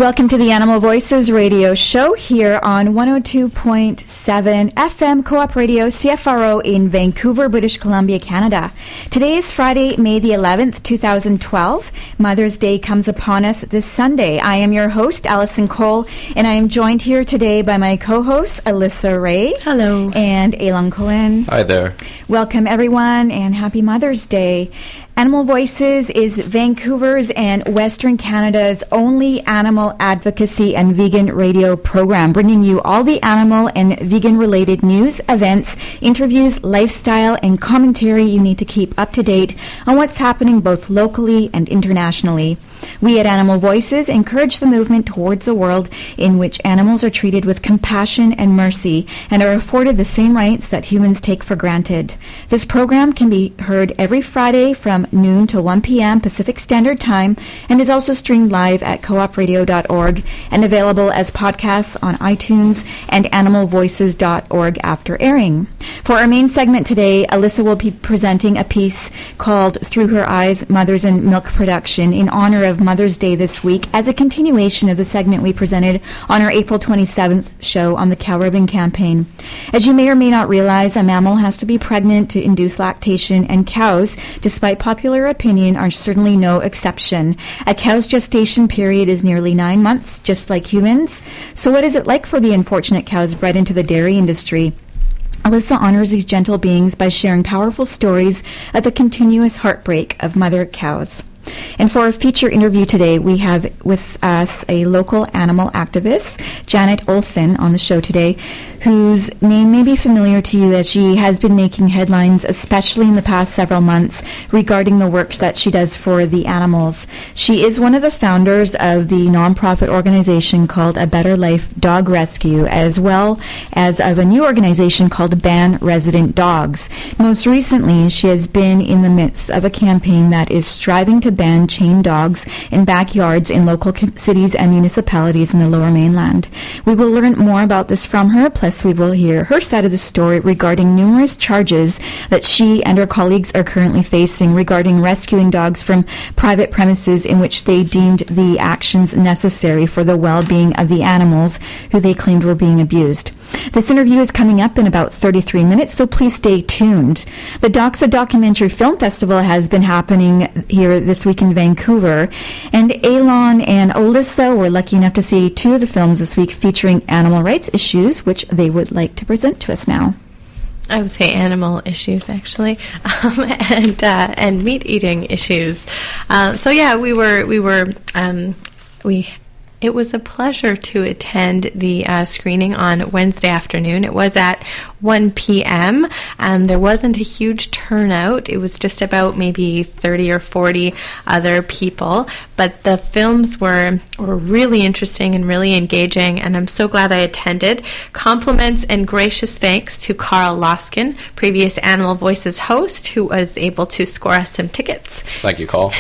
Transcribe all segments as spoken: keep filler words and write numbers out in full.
Welcome to the Animal Voices radio show here on one oh two point seven F M Co-op Radio C F R O in Vancouver, British Columbia, Canada. Today is Friday, May the eleventh, twenty twelve. Mother's Day comes upon us this Sunday. I am your host, Allison Cole, and I am joined here today by my co-hosts, Alyssa Ray. Hello. And Elan Cohen. Hi there. Welcome, everyone, and happy Mother's Day. Animal Voices is Vancouver's and Western Canada's only animal advocacy and vegan radio program, bringing you all the animal and vegan-related news, events, interviews, lifestyle, and commentary you need to keep up to date on what's happening both locally and internationally. We at Animal Voices encourage the movement towards a world in which animals are treated with compassion and mercy and are afforded the same rights that humans take for granted. This program can be heard every Friday from noon to one p.m. Pacific Standard Time and is also streamed live at co op radio dot org and available as podcasts on iTunes and animal voices dot org after airing. For our main segment today, Alyssa will be presenting a piece called Through Her Eyes, Mothers in Milk Production in honor of Mother's Day this week as a continuation of the segment we presented on our April twenty-seventh show on the Cow Ribbon Campaign. As you may or may not realize, a mammal has to be pregnant to induce lactation, and cows, despite popular opinion, are certainly no exception. A cow's gestation period is nearly nine months, just like humans. So what is it like for the unfortunate cows bred into the dairy industry? Alyssa honors these gentle beings by sharing powerful stories of the continuous heartbreak of mother cows. And for our feature interview today, we have with us a local animal activist, Janet Olson, on the show today, whose name may be familiar to you as she has been making headlines, especially in the past several months, regarding the work that she does for the animals. She is one of the founders of the nonprofit organization called A Better Life Dog Rescue, as well as of a new organization called Ban Resident Dogs. Most recently, she has been in the midst of a campaign that is striving to ban chained dogs in backyards in local com- cities and municipalities in the Lower Mainland. We will learn more about this from her, plus we will hear her side of the story regarding numerous charges that she and her colleagues are currently facing regarding rescuing dogs from private premises in which they deemed the actions necessary for the well-being of the animals who they claimed were being abused. This interview is coming up in about thirty-three minutes, so please stay tuned. The Doxa Documentary Film Festival has been happening here this week in Vancouver, and Elan and Alyssa were lucky enough to see two of the films this week featuring animal rights issues, which they would like to present to us now. I would say animal issues, actually, um, and uh, and meat eating issues. Uh, so yeah, we were we were um, we. It was a pleasure to attend the uh, screening on Wednesday afternoon. It was at one p.m. Um, there wasn't a huge turnout. It was just about maybe thirty or forty other people. But the films were, were really interesting and really engaging, and I'm so glad I attended. Compliments and gracious thanks to Carl Loskin, previous Animal Voices host, who was able to score us some tickets. Thank you, Carl.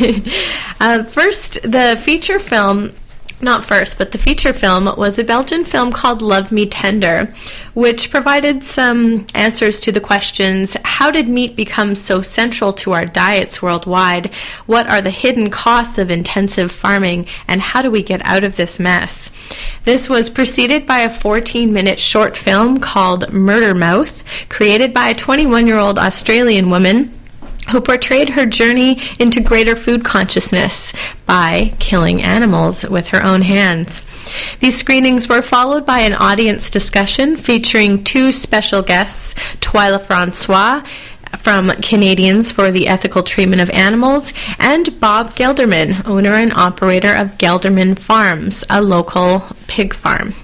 uh, first, the feature film... Not first, but the feature film was a Belgian film called Love Me Tender, which provided some answers to the questions: how did meat become so central to our diets worldwide? What are the hidden costs of intensive farming? And how do we get out of this mess? This was preceded by a fourteen-minute short film called Murder Mouth, created by a twenty-one-year-old Australian woman who portrayed her journey into greater food consciousness by killing animals with her own hands. These screenings were followed by an audience discussion featuring two special guests, Twyla Francois from Canadians for the Ethical Treatment of Animals, and Bob Gelderman, owner and operator of Gelderman Farms, a local pig farm.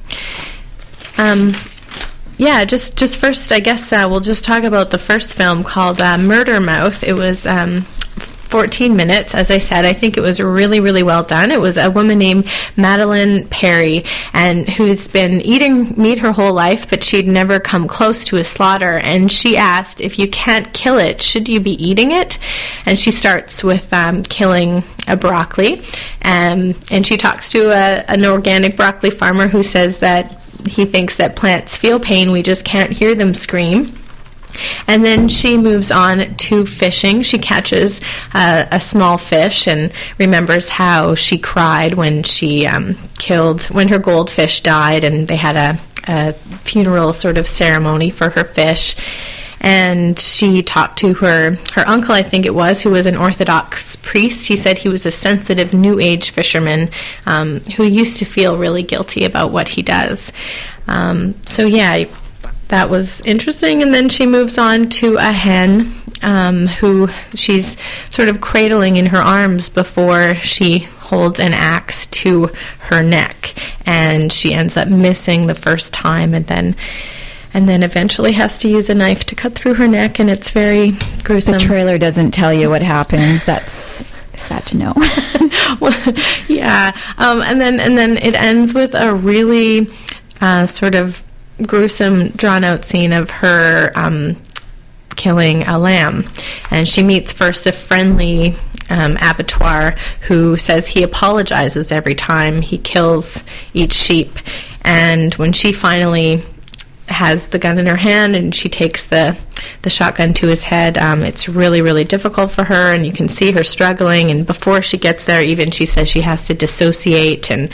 Um... Yeah, just, just first, I guess uh, we'll just talk about the first film called uh, Murder Mouth. It was um, fourteen minutes, as I said. I think it was really, really well done. It was a woman named Madeline Perry, and who's been eating meat her whole life, but she'd never come close to a slaughter. And she asked, if you can't kill it, should you be eating it? And she starts with um, killing a broccoli, um, and she talks to a, an organic broccoli farmer who says that he thinks that plants feel pain, we just can't hear them scream. And then she moves on to fishing. She catches uh, a small fish and remembers how she cried when she um, killed, when her goldfish died, and they had a, a funeral sort of ceremony for her fish. And she talked to her, her uncle, I think it was, who was an Orthodox priest. He said he was a sensitive New Age fisherman um, who used to feel really guilty about what he does. Um, so, yeah, that was interesting. And then she moves on to a hen um, who she's sort of cradling in her arms before she holds an axe to her neck. And she ends up missing the first time, and then and then eventually has to use a knife to cut through her neck, and it's very gruesome. The trailer doesn't tell you what happens. That's sad to know. Well, yeah, um, and then and then it ends with a really uh, sort of gruesome, drawn-out scene of her um, killing a lamb, and she meets first a friendly um, abattoir who says he apologizes every time he kills each sheep, and when she finally has the gun in her hand and she takes the the shotgun to his head, um, it's really, really difficult for her, and you can see her struggling, and before she gets there even she says she has to dissociate and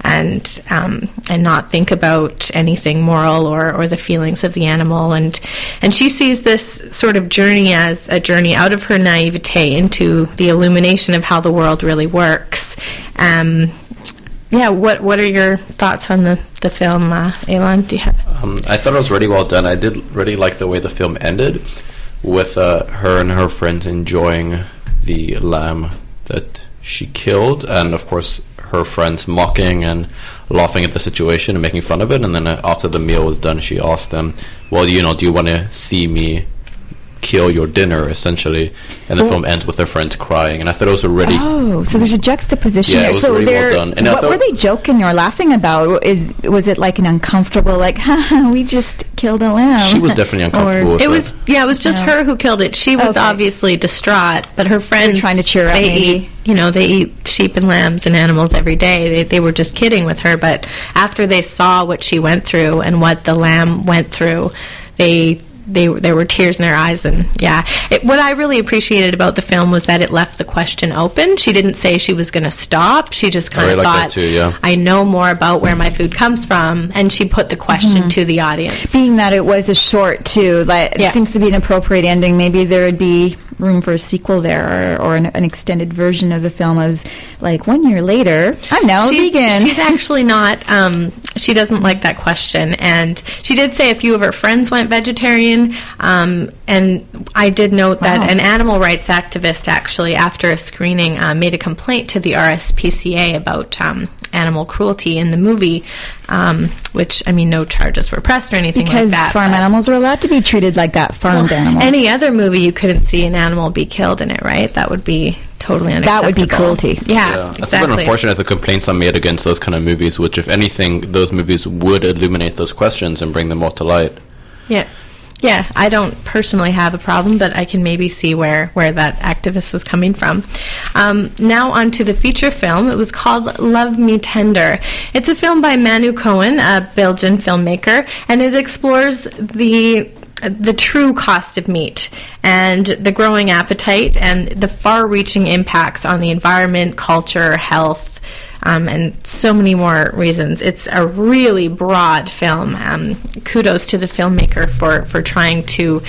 and um, and not think about anything moral or, or the feelings of the animal, and and she sees this sort of journey as a journey out of her naivete into the illumination of how the world really works. Um, Yeah, what what are your thoughts on the, the film, uh, Elon? Do you have? Um, I thought it was really well done. I did really like the way the film ended, with uh, her and her friends enjoying the lamb that she killed, and of course her friends mocking and laughing at the situation and making fun of it. And then uh, after the meal was done, she asked them, "Well, you know, do you want to see me kill your dinner?" Essentially, and the well, film ends with their friends crying, and I thought it was a really oh, so there's a juxtaposition. Yeah, there. it was So really well done. And what were they joking or laughing about? Is was it like an uncomfortable, like, haha, we just killed a lamb? She was definitely uncomfortable. It was, yeah, it was just no. her who killed it. She was okay. obviously distraught, but her friends They're trying to cheer her up. They maybe. eat, you know, they eat sheep and lambs and animals every day. They they were just kidding with her, but after they saw what she went through and what the lamb went through, they. They, there were tears in their eyes, and yeah. It, what I really appreciated about the film was that it left the question open. She didn't say she was going to stop. She just kind of really thought, like too, yeah. I know more about where my food comes from, and she put the question mm-hmm. to the audience. Being that it was a short, too, that yeah. it seems to be an appropriate ending. Maybe there would be room for a sequel there, or, or an, an extended version of the film as, like, one year later, I'm now she's, a vegan. She's actually not, um, she doesn't like that question, and she did say a few of her friends went vegetarian, um, and I did note that wow. an animal rights activist actually, after a screening, uh, made a complaint to the R S P C A about um, animal cruelty in the movie, um, which, I mean, no charges were pressed or anything because like that. Because farm animals are allowed to be treated like that, farmed well, animals. Any other movie you couldn't see an animal be killed in it, right? That would be totally unacceptable. That would be cruelty. Yeah, yeah. exactly. It's a bit unfortunate the complaints are made against those kind of movies, which, if anything, those movies would illuminate those questions and bring them more to light. Yeah. Yeah, I don't personally have a problem, but I can maybe see where, where that activist was coming from. Um, now on to the feature film. It was called Love Me Tender. It's a film by Manu Cohen, a Belgian filmmaker, and it explores the the true cost of meat and the growing appetite and the far-reaching impacts on the environment, culture, health, Um, and so many more reasons. It's a really broad film. Um, kudos to the filmmaker for, for trying to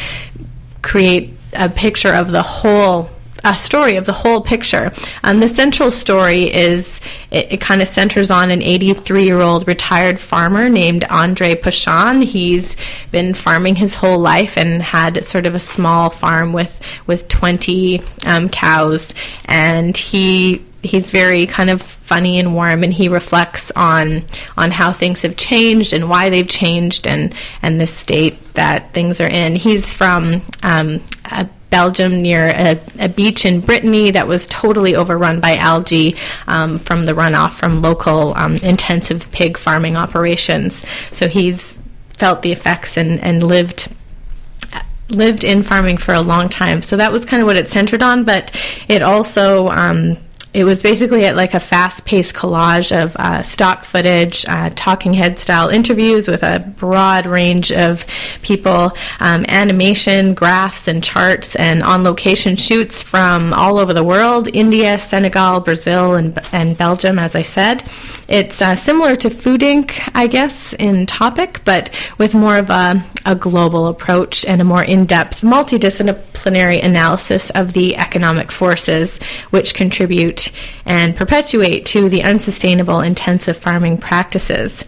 create a picture of the whole, a story of the whole picture. Um, the central story is, it, it kind of centers on an eighty-three-year-old retired farmer named Andre Pachon. He's been farming his whole life and had sort of a small farm with, with twenty um, cows, and he he's very kind of funny and warm, and he reflects on on how things have changed and why they've changed, and and the state that things are in. He's from um, a Belgium near a, a beach in Brittany that was totally overrun by algae um, from the runoff from local um, intensive pig farming operations. So he's felt the effects and, and lived lived in farming for a long time. So that was kind of what it centered on, but it also um, it was basically like a fast-paced collage of uh, stock footage, uh, talking head-style interviews with a broad range of people, um, animation, graphs, and charts, and on-location shoots from all over the world, India, Senegal, Brazil, and, and Belgium, as I said. It's uh, similar to Food Incorporated, I guess, in topic, but with more of a, a global approach and a more in-depth, multidisciplinary analysis of the economic forces which contribute and perpetuate to the unsustainable intensive farming practices.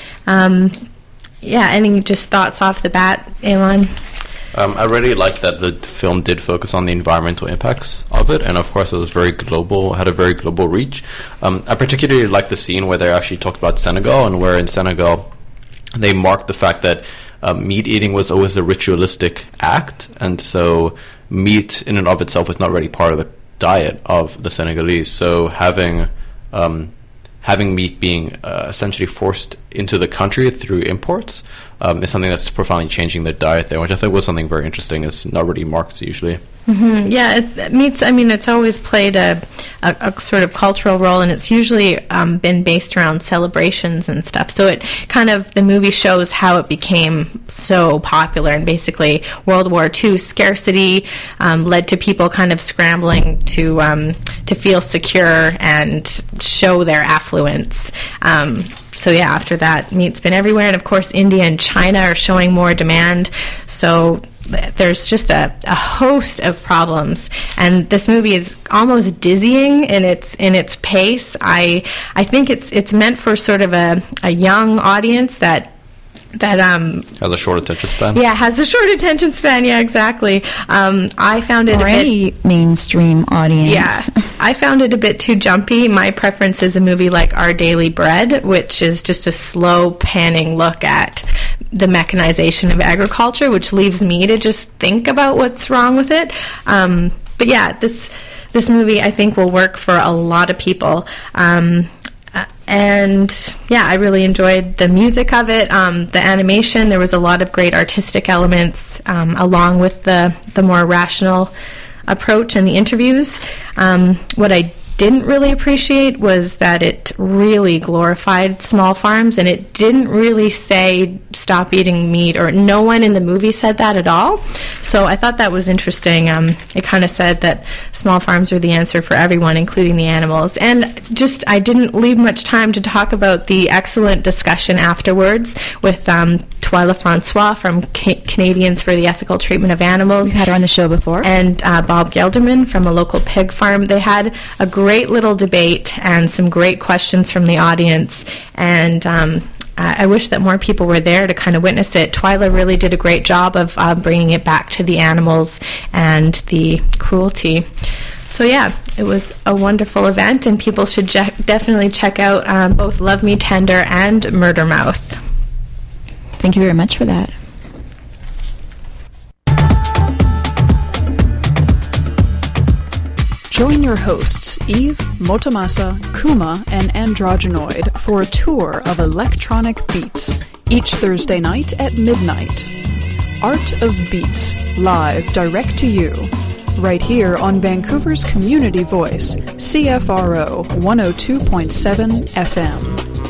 Um, yeah, any just thoughts off the bat, Elon? Um, I really liked that the film did focus on the environmental impacts of it, and of course it was very global, had a very global reach. Um, I particularly liked the scene where they actually talked about Senegal, and where in Senegal they marked the fact that um, meat eating was always a ritualistic act, and so meat in and of itself was not really part of the diet of the Senegalese. So having um, having meat being uh, essentially forced into the country through imports um, is something that's profoundly changing their diet there, which I think was something very interesting. It's not really marked usually. Mm-hmm. Yeah, it, it meats, I mean, it's always played a, a, a sort of cultural role, and it's usually um, been based around celebrations and stuff. So it kind of, the movie shows how it became so popular, and basically World War Two scarcity um, led to people kind of scrambling to um, to feel secure and show their affluence. Um, So yeah, after that, meat's been everywhere, and of course India and China are showing more demand. So th- there's just a, a host of problems, and this movie is almost dizzying in its in its pace. I I think it's it's meant for sort of a, a young audience that. That um has a short attention span. Yeah, has a short attention span. Yeah, exactly. Um, I found it or a bit, any mainstream audience. Yeah, I found it a bit too jumpy. My preference is a movie like Our Daily Bread, which is just a slow panning look at the mechanization of agriculture, which leaves me to just think about what's wrong with it. Um, but yeah, this this movie I think will work for a lot of people. Um, Uh, and yeah, I really enjoyed the music of it, um, the animation. There was a lot of great artistic elements, um, along with the the more rational approach and the interviews. Um, what I didn't really appreciate was that it really glorified small farms, and it didn't really say stop eating meat, or no one in the movie said that at all. So I thought that was interesting. Um, it kind of said that small farms are the answer for everyone, including the animals. And just, I didn't leave much time to talk about the excellent discussion afterwards with um, Twyla Francois from Ca- Canadians for the Ethical Treatment of Animals. We've had her on the show before. And uh, Bob Gelderman from a local pig farm. They had a great little debate and some great questions from the audience. And um, I wish that more people were there to kind of witness it. Twyla really did a great job of uh, bringing it back to the animals and the cruelty. So yeah, it was a wonderful event, and people should je- definitely check out um, both Love Me Tender and Murder Mouth. Thank you very much for that. Join your hosts, Eve, Motomasa, Kuma, and Androgynoid for a tour of electronic beats, each Thursday night at midnight. Art of Beats, live direct to you, right here on Vancouver's community voice, C F R O one oh two point seven F M.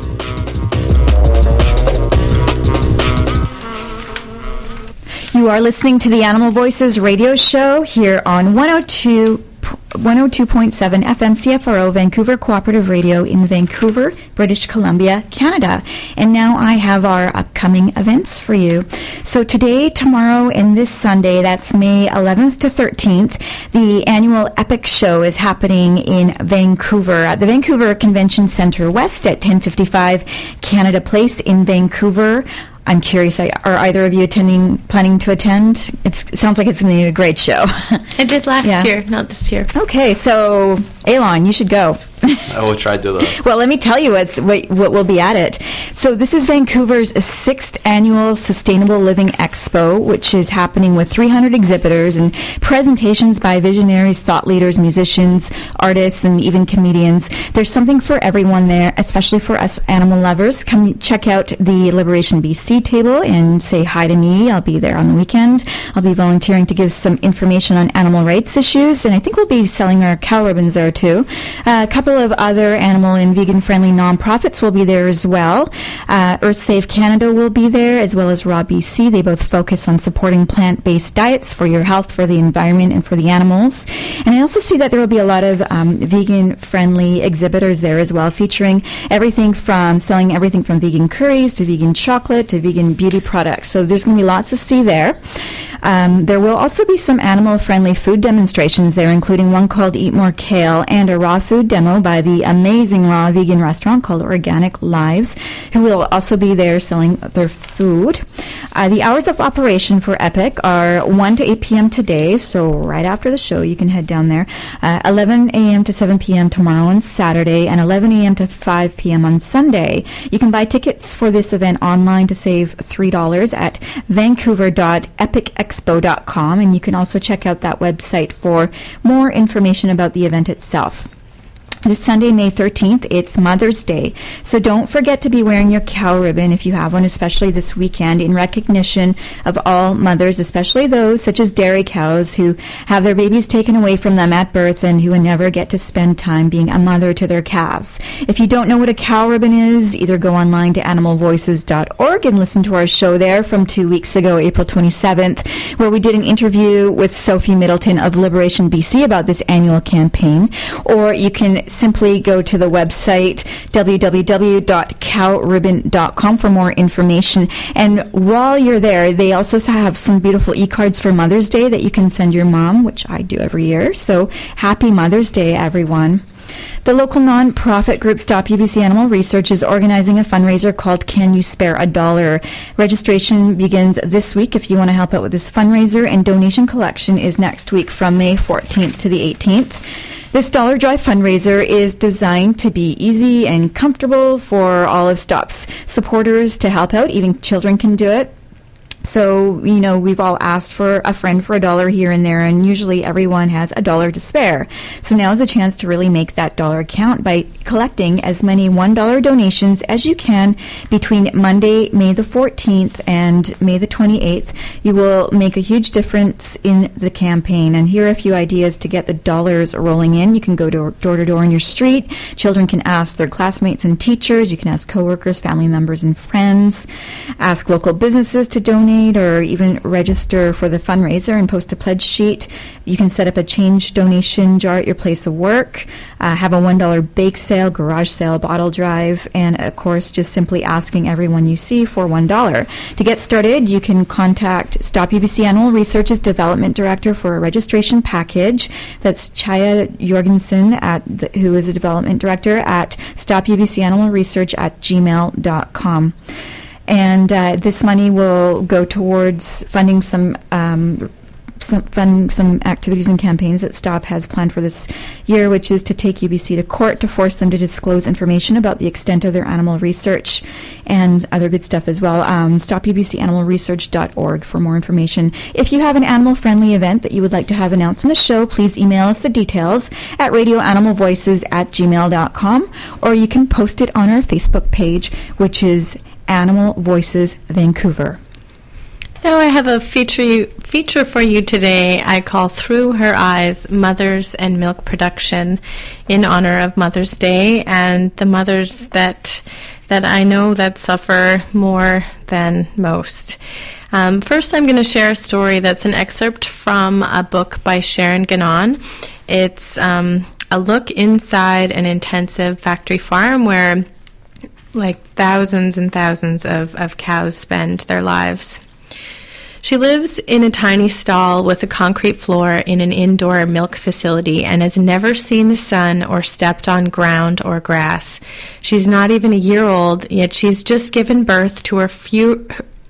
You are listening to the Animal Voices radio show here on one oh two point seven F M C F R O Vancouver Cooperative Radio in Vancouver, British Columbia, Canada. And now I have our upcoming events for you. So today, tomorrow, and this Sunday, that's May eleventh to thirteenth, the annual EPIC show is happening in Vancouver at the Vancouver Convention Centre West at ten fifty-five Canada Place in Vancouver. I'm curious, are either of you attending, planning to attend? It's, it sounds like it's going to be a great show. I did last Yeah. year, not this year. Okay, so Elon, you should go. I will try to do that. Well, let me tell you what's, what, what will be at it. So this is Vancouver's sixth annual Sustainable Living Expo, which is happening with three hundred exhibitors and presentations by visionaries, thought leaders, musicians, artists, and even comedians. There's something for everyone there, especially for us animal lovers. Come check out the Liberation B C table and say hi to me. I'll be there on the weekend. I'll be volunteering to give some information on animal rights issues, and I think we'll be selling our cow ribbons there too. Uh, a couple of other animal and vegan-friendly nonprofits will be there as well. Uh, Earth Save Canada will be there, as well as Raw B C. They both focus on supporting plant-based diets for your health, for the environment, and for the animals. And I also see that there will be a lot of um, vegan-friendly exhibitors there as well, featuring everything from selling everything from vegan curries to vegan chocolate to vegan beauty products. So there's going to be lots to see there. Um, there will also be some animal-friendly food demonstrations there, including one called Eat More Kale and a raw food demo by the amazing raw vegan restaurant called Organic Lives, who will also be there selling their food. Uh, the hours of operation for EPIC are one to eight p.m. today, so right after the show you can head down there. Uh, eleven a.m. to seven p.m. tomorrow on Saturday, and eleven a.m. to five p.m. on Sunday. You can buy tickets for this event online to save three dollars at vancouver dot epic expo dot com, and you can also check out that website for more information about the event itself. This Sunday, May thirteenth, it's Mother's Day. So don't forget to be wearing your cow ribbon if you have one, especially this weekend, in recognition of all mothers, especially those such as dairy cows who have their babies taken away from them at birth and who never get to spend time being a mother to their calves. If you don't know what a cow ribbon is, either go online to animal voices dot org and listen to our show there from two weeks ago, April twenty-seventh, where we did an interview with Sophie Middleton of Liberation B C about this annual campaign. Or you can simply go to the website w w w dot cow ribbon dot com for more information. And while you're there, they also have some beautiful e-cards for Mother's Day that you can send your mom, which I do every year. So happy Mother's Day, everyone. The local non-profit group Stop U B C Animal Research is organizing a fundraiser called Can You Spare a Dollar? Registration begins this week if you want to help out with this fundraiser, and donation collection is next week from May fourteenth to the eighteenth. This Dollar Drive fundraiser is designed to be easy and comfortable for all of Stop's supporters to help out. Even children can do it. So, you know, we've all asked for a friend for a dollar here and there, and usually everyone has a dollar to spare. So now is a chance to really make that dollar count by collecting as many one dollar donations as you can between Monday, May the fourteenth and May the twenty-eighth. You will make a huge difference in the campaign. And here are a few ideas to get the dollars rolling in. You can go door, door to door in your street. Children can ask their classmates and teachers. You can ask coworkers, family members, and friends. Ask local businesses to donate, or even register for the fundraiser and post a pledge sheet. You can set up a change donation jar at your place of work, uh, have a one dollar bake sale, garage sale, bottle drive, and of course just simply asking everyone you see for one dollar. To get started, you can contact Stop U B C Animal Research's Development Director for a registration package. That's Chaya Jorgensen, at the, who is a Development Director at Stop U B C Animal Research at gmail dot com. And uh, this money will go towards funding some, um, some funding some activities and campaigns that Stop has planned for this year, which is to take U B C to court to force them to disclose information about the extent of their animal research and other good stuff as well. Um, stop u b c animal research dot org for more information. If you have an animal-friendly event that you would like to have announced in the show, please email us the details at radio animal voices at gmail dot com, or you can post it on our Facebook page, which is Animal Voices Vancouver. Now I have a feature you, feature for you today I call Through Her Eyes, Mothers and Milk Production, in honor of Mother's Day and the mothers that that I know that suffer more than most. Um, first, I'm going to share a story that's an excerpt from a book by Sharon Gannon. It's um, a look inside an intensive factory farm where like thousands and thousands of, of cows spend their lives. She lives in a tiny stall with a concrete floor in an indoor milk facility and has never seen the sun or stepped on ground or grass. She's not even a year old, yet she's just given birth to her few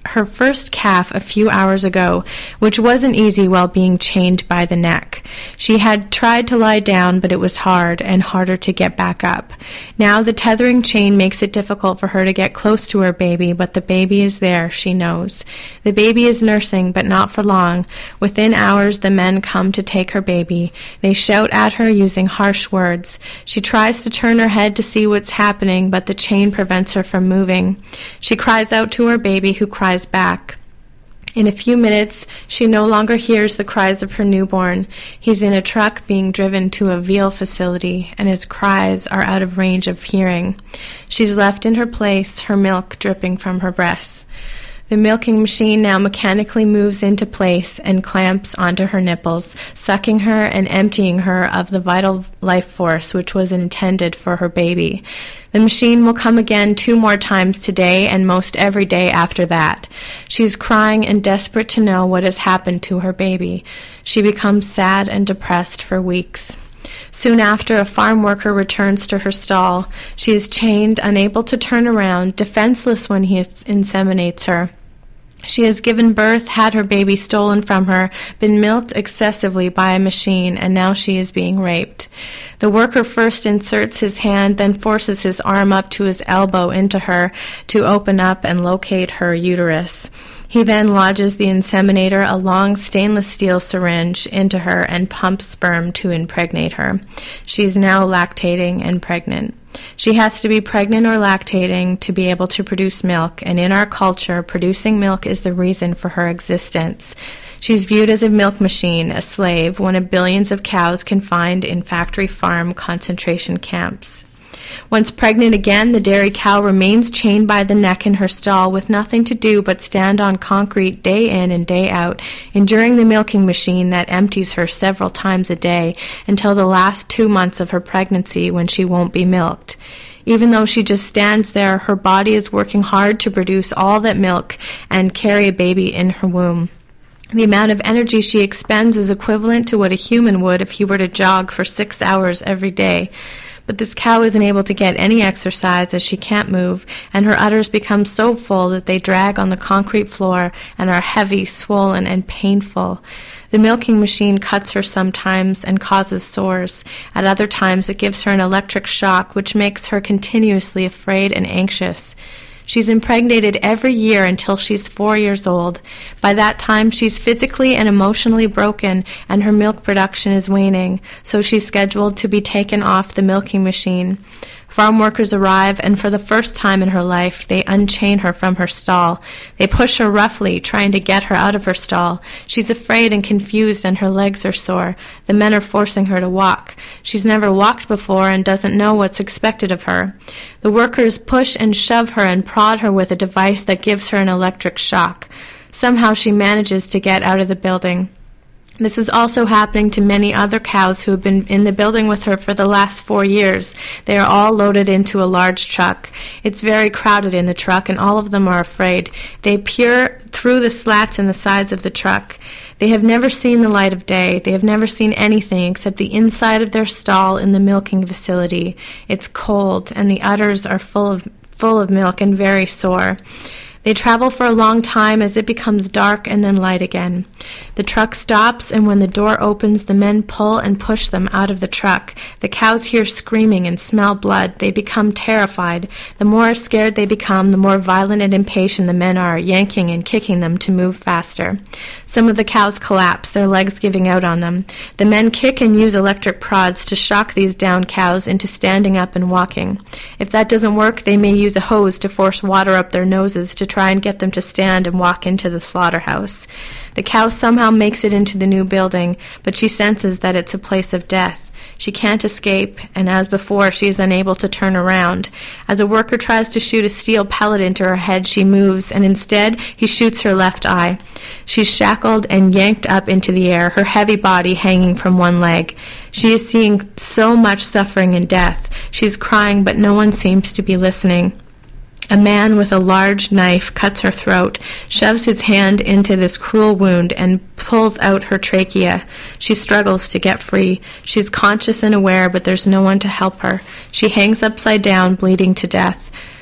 her first calf a few hours ago, which wasn't easy while being chained by the neck. She had tried to lie down, but it was hard and harder to get back up. Now the tethering chain makes it difficult for her to get close to her baby, but the baby is there, she knows. The baby is nursing, but not for long. Within hours, the men come to take her baby. They shout at her using harsh words. She tries to turn her head to see what's happening, but the chain prevents her from moving. She cries out to her baby, who cries back. In a few minutes, she no longer hears the cries of her newborn. He's in a truck being driven to a veal facility, and his cries are out of range of hearing. She's left in her place, her milk dripping from her breasts. The milking machine now mechanically moves into place and clamps onto her nipples, sucking her and emptying her of the vital life force which was intended for her baby. The machine will come again two more times today and most every day after that. She's crying and desperate to know what has happened to her baby. She becomes sad and depressed for weeks. Soon after, a farm worker returns to her stall. She is chained, unable to turn around, defenseless when he inseminates her. She has given birth, had her baby stolen from her, been milked excessively by a machine, and now she is being raped. The worker first inserts his hand, then forces his arm up to his elbow into her to open up and locate her uterus. He then lodges the inseminator, a long stainless steel syringe, into her and pumps sperm to impregnate her. She is now lactating and pregnant. She has to be pregnant or lactating to be able to produce milk, and in our culture, producing milk is the reason for her existence. She's viewed as a milk machine, a slave, one of billions of cows confined in factory farm concentration camps. Once pregnant again, the dairy cow remains chained by the neck in her stall with nothing to do but stand on concrete day in and day out, enduring the milking machine that empties her several times a day until the last two months of her pregnancy when she won't be milked. Even though she just stands there, her body is working hard to produce all that milk and carry a baby in her womb. The amount of energy she expends is equivalent to what a human would if he were to jog for six hours every day. But this cow isn't able to get any exercise as she can't move, and her udders become so full that they drag on the concrete floor and are heavy, swollen, and painful. The milking machine cuts her sometimes and causes sores. At other times it gives her an electric shock, which makes her continuously afraid and anxious. She's impregnated every year until she's four years old. By that time, she's physically and emotionally broken, and her milk production is waning, so she's scheduled to be taken off the milking machine. Farm workers arrive, and for the first time in her life, they unchain her from her stall. They push her roughly, trying to get her out of her stall. She's afraid and confused, and her legs are sore. The men are forcing her to walk. She's never walked before and doesn't know what's expected of her. The workers push and shove her and prod her with a device that gives her an electric shock. Somehow she manages to get out of the building. This is also happening to many other cows who have been in the building with her for the last four years. They are all loaded into a large truck. It's very crowded in the truck, and all of them are afraid. They peer through the slats in the sides of the truck. They have never seen the light of day. They have never seen anything except the inside of their stall in the milking facility. It's cold, and the udders are full of, full of milk and very sore. They travel for a long time as it becomes dark and then light again. The truck stops, and when the door opens, the men pull and push them out of the truck. The cows hear screaming and smell blood. They become terrified. The more scared they become, the more violent and impatient the men are, yanking and kicking them to move faster. Some of the cows collapse, their legs giving out on them. The men kick and use electric prods to shock these downed cows into standing up and walking. If that doesn't work, they may use a hose to force water up their noses to try and get them to stand and walk into the slaughterhouse. The cow somehow makes it into the new building, but she senses that it's a place of death. She can't escape, and as before, she is unable to turn around. As a worker tries to shoot a steel pellet into her head, she moves, and instead, he shoots her left eye. She's shackled and yanked up into the air, her heavy body hanging from one leg. She is seeing so much suffering and death. She's crying, but no one seems to be listening. A man with a large knife cuts her throat, shoves his hand into this cruel wound, and pulls out her trachea. She struggles to get free. She's conscious and aware, but there's no one to help her. She hangs upside down, bleeding to death.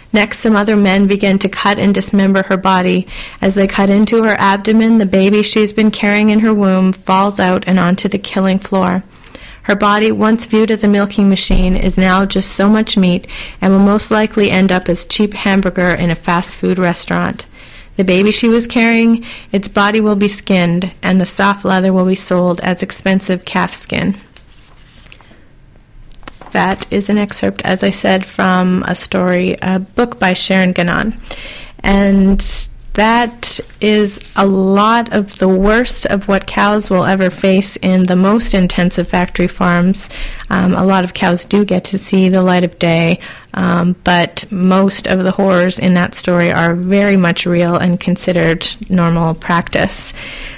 Next, some other men begin to cut and dismember her body. As they cut into her abdomen, the baby she's been carrying in her womb falls out and onto the killing floor. Her body, once viewed as a milking machine, is now just so much meat and will most likely end up as cheap hamburger in a fast food restaurant. The baby she was carrying, its body will be skinned, and the soft leather will be sold as expensive calf skin. That is an excerpt, as I said, from a story, a book by Sharon Gannon. And that is a lot of the worst of what cows will ever face in the most intensive factory farms. Um, a lot of cows do get to see the light of day, um, but most of the horrors in that story are very much real and considered normal practice.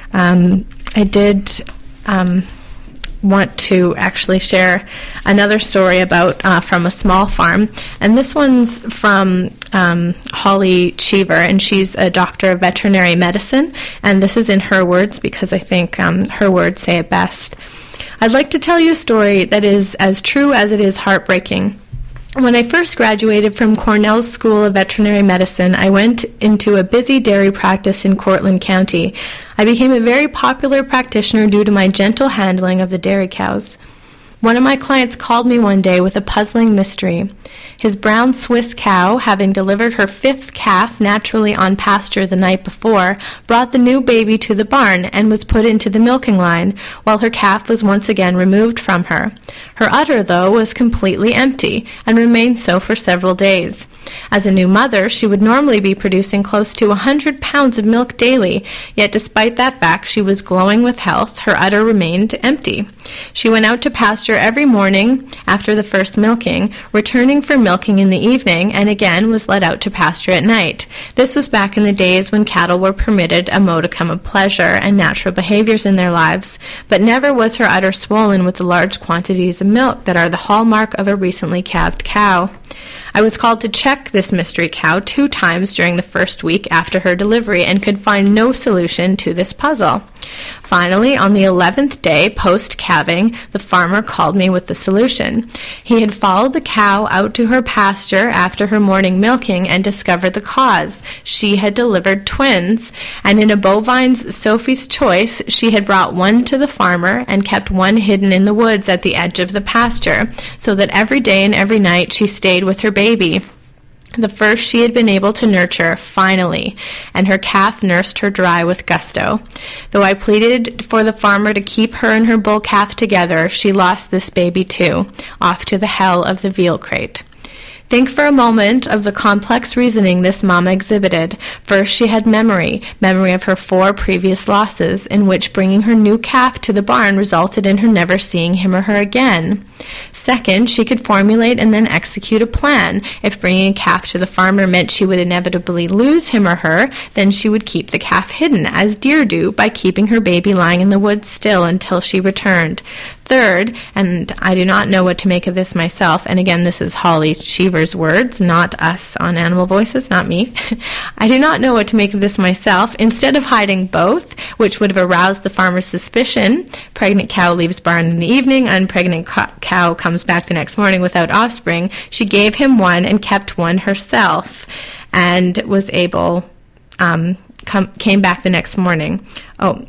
Um, I did... Um, want to actually share another story about uh, from a small farm, and this one's from um, Holly Cheever, and she's a doctor of veterinary medicine, and this is in her words because I think um, her words say it best. I'd like to tell you a story that is as true as it is heartbreaking. When I first graduated from Cornell's School of Veterinary Medicine, I went into a busy dairy practice in Cortland County. I became a very popular practitioner due to my gentle handling of the dairy cows. One of my clients called me one day with a puzzling mystery. His brown Swiss cow, having delivered her fifth calf naturally on pasture the night before, brought the new baby to the barn and was put into the milking line, while her calf was once again removed from her. Her udder, though, was completely empty, and remained so for several days. As a new mother, she would normally be producing close to one hundred pounds of milk daily, yet despite that fact, she was glowing with health. Her udder remained empty. She went out to pasture every morning after the first milking, returning for milking in the evening, and again was let out to pasture at night. This was back in the days when cattle were permitted a modicum of pleasure and natural behaviors in their lives, but never was her udder swollen with the large quantities of milk that are the hallmark of a recently calved cow. I was called to check this mystery cow two times during the first week after her delivery and could find no solution to this puzzle. Finally, on the eleventh day post-calving, the farmer called me with the solution. He had followed the cow out to her pasture after her morning milking and discovered the cause. She had delivered twins, and in a bovine's Sophie's Choice, she had brought one to the farmer and kept one hidden in the woods at the edge of the pasture, so that every day and every night she stayed with her baby. The first she had been able to nurture, finally, and her calf nursed her dry with gusto. Though I pleaded for the farmer to keep her and her bull calf together, she lost this baby too, off to the hell of the veal crate. Think for a moment of the complex reasoning this mama exhibited. First, she had memory, memory of her four previous losses, in which bringing her new calf to the barn resulted in her never seeing him or her again. Second, she could formulate and then execute a plan. If bringing a calf to the farmer meant she would inevitably lose him or her, then she would keep the calf hidden, as deer do, by keeping her baby lying in the woods still until she returned. Third, and I do not know what to make of this myself, and again this is Holly Cheever's words, not us on Animal Voices, not me. I do not know what to make of this myself. Instead of hiding both, which would have aroused the farmer's suspicion, pregnant cow leaves barn in the evening, unpregnant co- cow comes back the next morning without offspring, she gave him one and kept one herself, and was able, um, come, came back the next morning. Oh,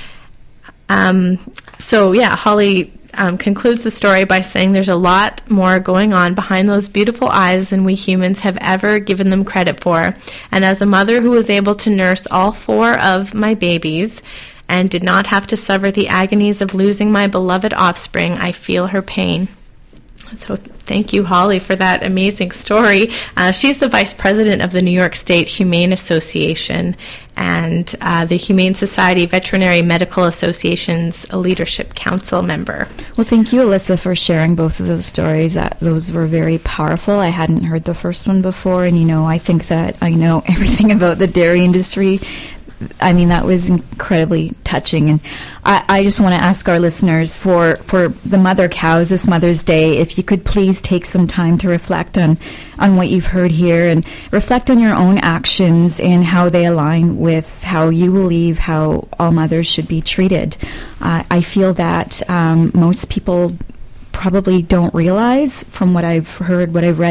um, so yeah, Holly um, concludes the story by saying there's a lot more going on behind those beautiful eyes than we humans have ever given them credit for. And as a mother who was able to nurse all four of my babies and did not have to suffer the agonies of losing my beloved offspring, I feel her pain. So thank you, Holly, for that amazing story. Uh, she's the vice president of the New York State Humane Association and uh, the Humane Society Veterinary Medical Association's Leadership Council member. Well, thank you, Alyssa, for sharing both of those stories. Uh, those were very powerful. I hadn't heard the first one before, and, you know, I think that I know everything about the dairy industry. I mean, that was incredibly touching. And I, I just want to ask our listeners for, for the mother cows this Mother's Day, if you could please take some time to reflect on, on what you've heard here and reflect on your own actions and how they align with how you believe how all mothers should be treated. Uh, I feel that um, most people probably don't realize, from what I've heard, what I've read, that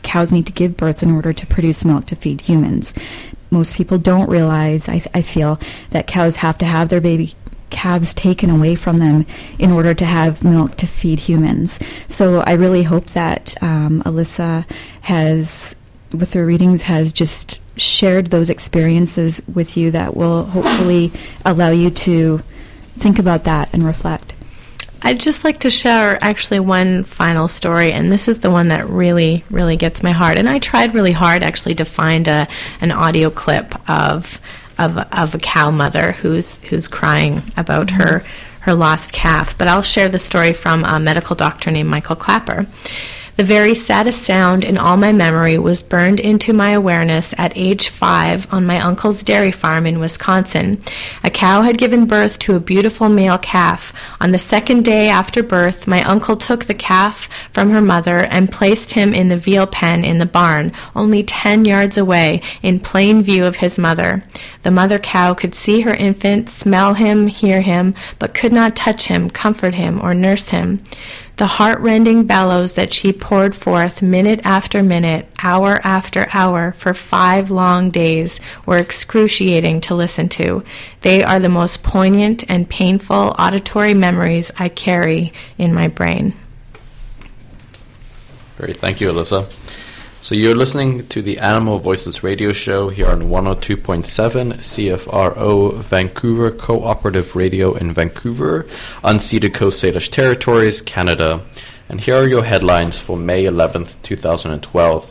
cows need to give birth in order to produce milk to feed humans. Most people don't realize, I, th- I feel, that cows have to have their baby calves taken away from them in order to have milk to feed humans. So I really hope that um, Alyssa has, with her readings, has just shared those experiences with you that will hopefully allow you to think about that and reflect. I'd just like to share actually one final story, and this is the one that really, really gets my heart. And I tried really hard actually to find a an audio clip of of of a cow mother who's who's crying about mm-hmm. her her lost calf. But I'll share the story from a medical doctor named Michael Clapper. The very saddest sound in all my memory was burned into my awareness at age five on my uncle's dairy farm in Wisconsin. A cow had given birth to a beautiful male calf. On the second day after birth, my uncle took the calf from her mother and placed him in the veal pen in the barn, only ten yards away, in plain view of his mother. The mother cow could see her infant, smell him, hear him, but could not touch him, comfort him, or nurse him. The heart-rending bellows that she poured forth minute after minute, hour after hour, for five long days were excruciating to listen to. They are the most poignant and painful auditory memories I carry in my brain. Great, thank you, Alyssa. So you're listening to the Animal Voices radio show here on one oh two point seven C F R O Vancouver Cooperative Radio in Vancouver, unceded Coast Salish Territories, Canada. And here are your headlines for May eleventh, twenty twelve.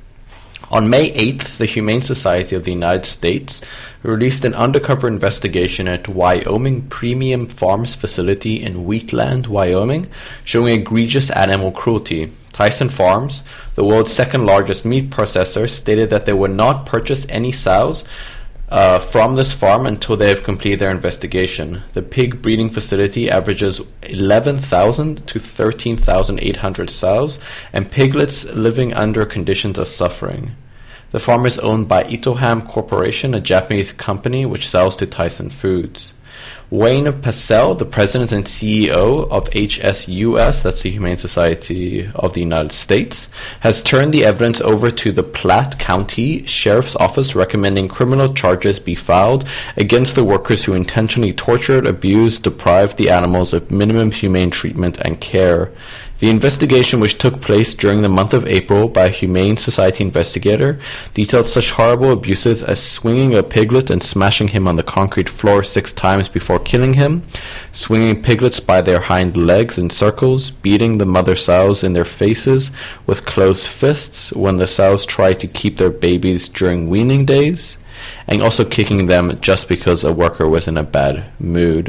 On May eighth, the Humane Society of the United States released an undercover investigation at Wyoming Premium Farms facility in Wheatland, Wyoming, showing egregious animal cruelty. Tyson Farms, the world's second largest meat processor, stated that they would not purchase any sows uh, from this farm until they have completed their investigation. The pig breeding facility averages eleven thousand to thirteen thousand eight hundred sows and piglets living under conditions of suffering. The farm is owned by Itoham Corporation, a Japanese company which sells to Tyson Foods. Wayne Pacelle, the president and C E O of H S U S, that's the Humane Society of the United States, has turned the evidence over to the Platte County Sheriff's Office, recommending criminal charges be filed against the workers who intentionally tortured, abused, deprived the animals of minimum humane treatment and care. The investigation, which took place during the month of April by a Humane Society investigator, detailed such horrible abuses as swinging a piglet and smashing him on the concrete floor six times before killing him, swinging piglets by their hind legs in circles, beating the mother sows in their faces with closed fists when the sows tried to keep their babies during weaning days, and also kicking them just because a worker was in a bad mood.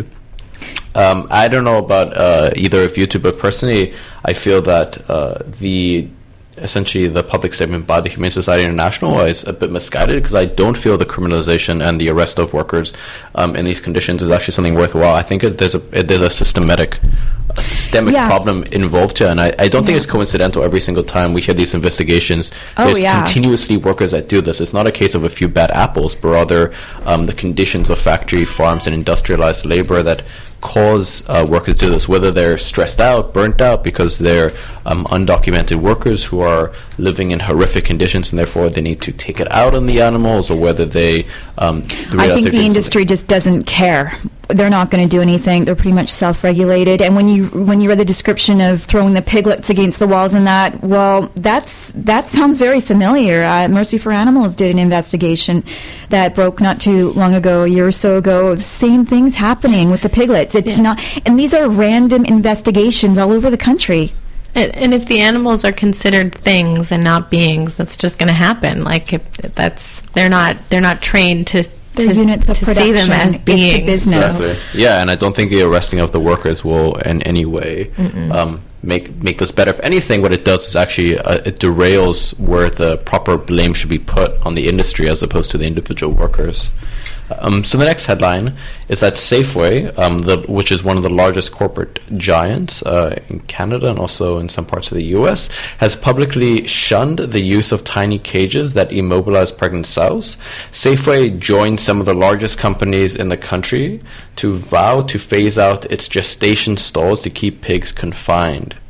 Um, I don't know about uh, either of you two, but personally, I feel that uh, the essentially the public statement by the Humane Society International is a bit misguided, because I don't feel the criminalization and the arrest of workers um, in these conditions is actually something worthwhile. I think it, there's a it, there's a systematic a systemic yeah. problem involved here, and I, I don't yeah. think it's coincidental every single time we hear these investigations. Oh, there's yeah. continuously workers that do this. It's not a case of a few bad apples, but rather um, the conditions of factory farms and industrialized labor that cause uh, workers to do this, whether they're stressed out, burnt out because they're um, undocumented workers who are living in horrific conditions and therefore they need to take it out on the animals, or whether they um, I think the industry just doesn't care. They're not going to do anything. They're pretty much self-regulated. And when you when you read the description of throwing the piglets against the walls and that, well, that's that sounds very familiar. Uh, Mercy for Animals did an investigation that broke not too long ago, a year or so ago. The same things happening with the piglets. It's yeah. not, and these are random investigations all over the country. And, and if the animals are considered things and not beings, that's just going to happen. Like if that's they're not they're not trained to. They're to, units of to production. see them as beings. It's a business. Exactly. Yeah, and I don't think the arresting of the workers will in any way um, make make this better. If anything, what it does is actually uh, it derails where the proper blame should be put on the industry as opposed to the individual workers. Um, so the next headline is that Safeway, um, the, which is one of the largest corporate giants uh, in Canada and also in some parts of the U S, has publicly shunned the use of tiny cages that immobilize pregnant sows. Safeway joined some of the largest companies in the country to vow to phase out its gestation stalls to keep pigs confined.